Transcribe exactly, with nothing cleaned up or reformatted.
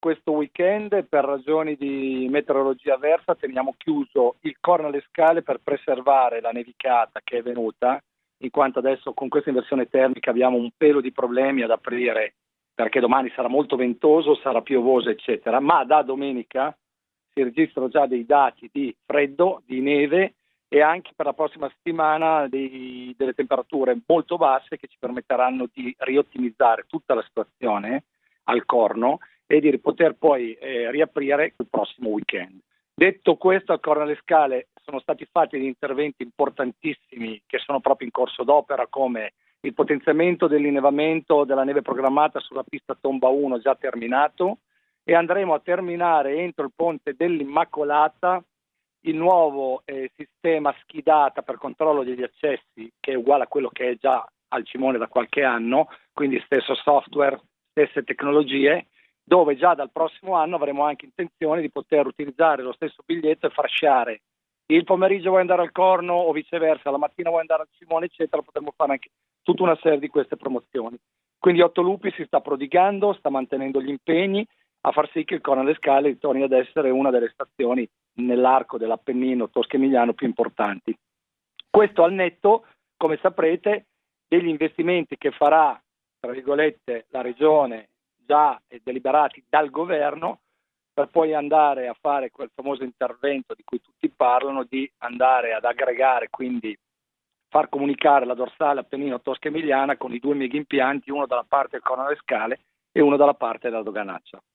questo weekend, per ragioni di meteorologia avversa, teniamo chiuso il Corno alle Scale per preservare la nevicata che è venuta, in quanto adesso con questa inversione termica abbiamo un pelo di problemi ad aprire, perché domani sarà molto ventoso, sarà piovoso, eccetera, ma da domenica si registrano già dei dati di freddo, di neve, e anche per la prossima settimana dei, delle temperature molto basse che ci permetteranno di riottimizzare tutta la situazione al Corno e di poter poi eh, riaprire il prossimo weekend. Detto questo, al Corno alle Scale sono stati fatti degli interventi importantissimi che sono proprio in corso d'opera, come il potenziamento dell'innevamento della neve programmata sulla pista Tomba uno già terminato, e andremo a terminare entro il ponte dell'Immacolata il nuovo eh, sistema schidata per controllo degli accessi, che è uguale a quello che è già al Cimone da qualche anno, quindi stesso software, stesse tecnologie, dove già dal prossimo anno avremo anche intenzione di poter utilizzare lo stesso biglietto e fasciare il pomeriggio vuoi andare al Corno o viceversa, la mattina vuoi andare al Cimone, eccetera. Potremmo fare anche tutta una serie di queste promozioni. Quindi Otto Lupi si sta prodigando, sta mantenendo gli impegni a far sì che il Corno alle Scale torni ad essere una delle stazioni nell'arco dell'Appennino tosco-emiliano più importanti. Questo al netto, come saprete, degli investimenti che farà, tra virgolette, la regione, già deliberati dal governo, per poi andare a fare quel famoso intervento di cui tutti parlano, di andare ad aggregare, quindi far comunicare la dorsale Appennino tosco-emiliana con i due mega impianti, uno dalla parte del Corno alle Scale e uno dalla parte della Doganaccia.